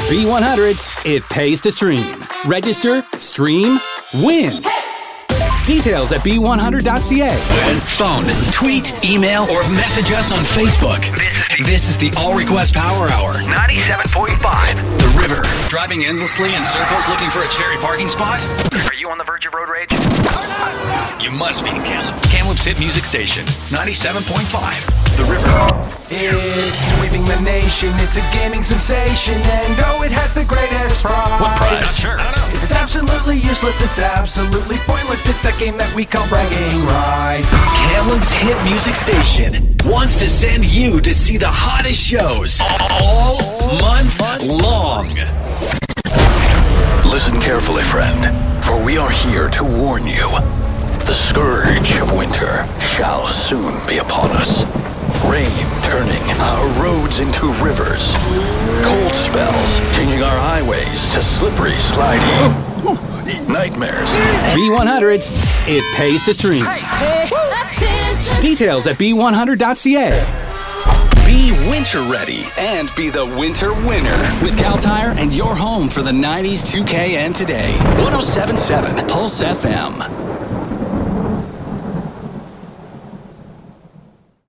B100's It Pays to Stream. Register, stream, win. Details at b100.ca. Phone, tweet, email, or message us on Facebook. This is the All Request Power Hour. 97.5. The River. Driving endlessly in circles looking for a cherry parking spot? Are you on the verge of road rage? You must be in Kamloops. Kamloops Hit Music Station. 97.5. The River. It's sweeping the nation, it's a gaming sensation, and oh, it has the greatest prize. What prize? Not sure. I don't know. It's absolutely useless, it's absolutely pointless, it's that game that we call bragging rights. Kamloops Hit Music Station wants to send you to see the hottest shows all month long. Listen carefully, friend, for we are here to warn you. The scourge of winter shall soon be upon us. Rain turning our roads into rivers. Cold spells changing our highways to slippery, slidey nightmares. B100's It Pays to Stream. Details at b100.ca. Be winter ready and be the winter winner with Cal Tire and your home for the 90s, 2K, and today. 107.7 Pulse FM.